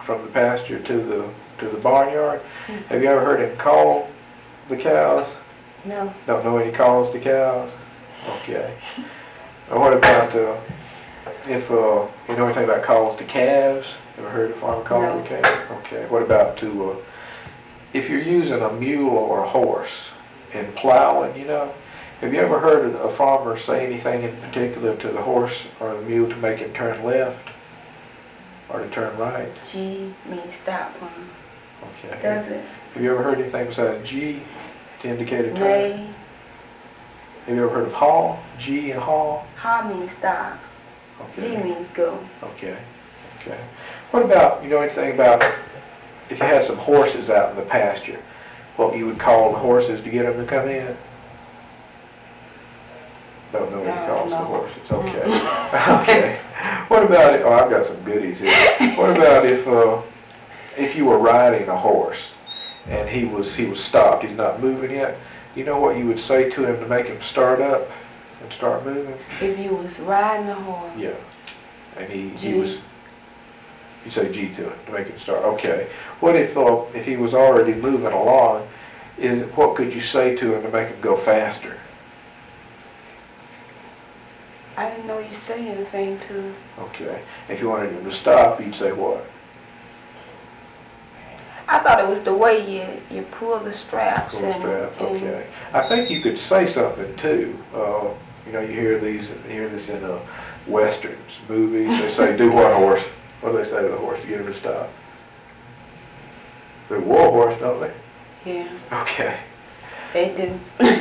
from the pasture to the barnyard. Have you ever heard him call the cows? No. Don't know any calls to cows? Okay. Or what about if you know anything about calls to calves? Ever heard a farmer call No. to calves? Okay. What about if you're using a mule or a horse in plowing, you know? Have you ever heard a farmer say anything in particular to the horse or the mule to make him turn left or to turn right? G means stop. Okay. Does it? Have you ever heard anything besides G to indicate a turn? Nay. Have you ever heard of haw? G and haw? Ha means stop. Okay. G means go. Okay. Okay. What about, you know anything about if you had some horses out in the pasture, what you would call the horses to get them to come in? Don't know what he calls the horses. Okay. Okay. What about it? Oh, I've got some goodies here. What about if you were riding a horse and he was stopped, he's not moving yet? You know what you would say to him to make him start up and start moving? If you was riding a horse. Yeah. And he was. You say G to it to make him start. Okay. What if he was already moving along? What could you say to him to make him go faster? I didn't know you say anything to. Okay. If you wanted him to stop, you'd say what? I thought it was the way you pull the straps. Pull the straps. Okay. I think you could say something too. You know, you hear this in westerns, movies. They say, "Do what, horse?" What do they say to the horse to get him to stop? They war horse, don't they? Yeah. Okay. They do.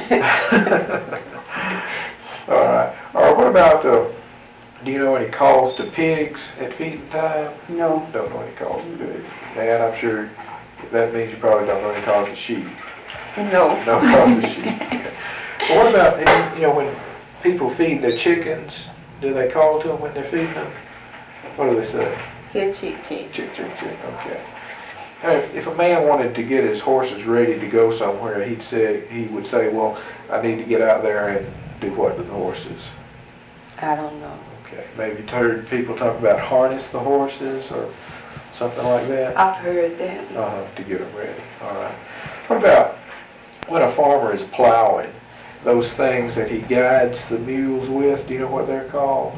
All right. Or what about, do you know any calls to pigs at feeding time? No. Don't know any calls to pigs. Man, I'm sure that means you probably don't know any calls to sheep. No. No calls to sheep. Okay. Well, what about, you know, when people feed their chickens, do they call to them when they're feeding them? What do they say? Here, chick, chick. Chick, chick, chick. Okay. Now, if a man wanted to get his horses ready to go somewhere, he would say, well, I need to get out there and do what to the horses? I don't know. Okay. Maybe you've heard people talk about harness the horses or something like that? I've heard that. To get them ready. All right. What about when a farmer is plowing, those things that he guides the mules with, do you know what they're called?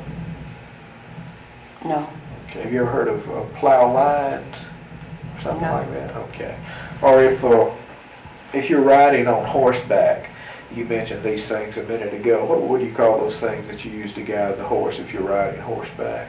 No. Okay. Have you ever heard of plow lines? Something No. like that. Okay. Or if you're riding on horseback, you mentioned these things a minute ago. What do you call those things that you use to guide the horse if you're riding horseback?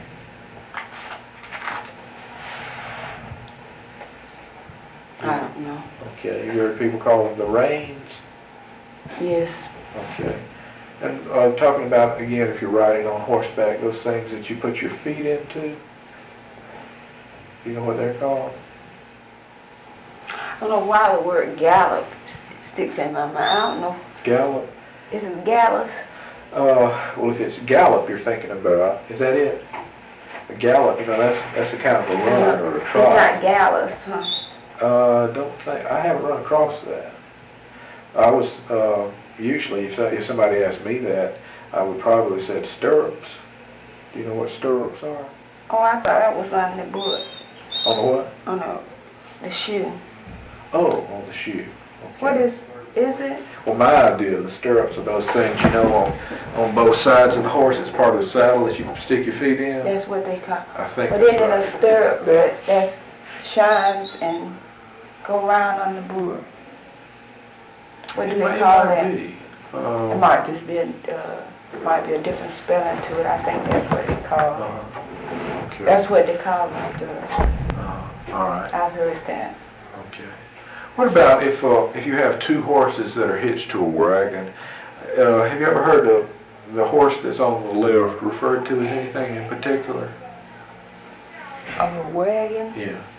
I don't know. Okay. You heard people call them the reins? Yes. Okay. And talking about, again, if you're riding on horseback, those things that you put your feet into, you know what they're called? I don't know why the word gallop sticks in my mind. I don't know. Gallop? Is it gallus? Well, if it's gallop you're thinking about, is that it? A gallop, you know, that's a kind of a run or a trot. It's not gallus, huh? Don't think, I haven't run across that. I was, usually if somebody asked me that, I would probably say stirrups. Do you know what stirrups are? Oh, I thought that was on the book. On the what? On the shoe. Oh, on the shoe. Okay. What is it? Well, my idea of the stirrups are those things, you know, on both sides of the horse. It's part of the saddle that you stick your feet in. That's what they call. I think. But then there's a stirrup that shines and go round on the board. What do they call that? It might just be might be a different spelling to it. I think that's what they call it. Okay. That's what they call the stirrup. All right. I've heard that. Okay. What about if you have two horses that are hitched to a wagon? Have you ever heard of the horse that's on the left referred to as anything in particular? Of a wagon? Yeah.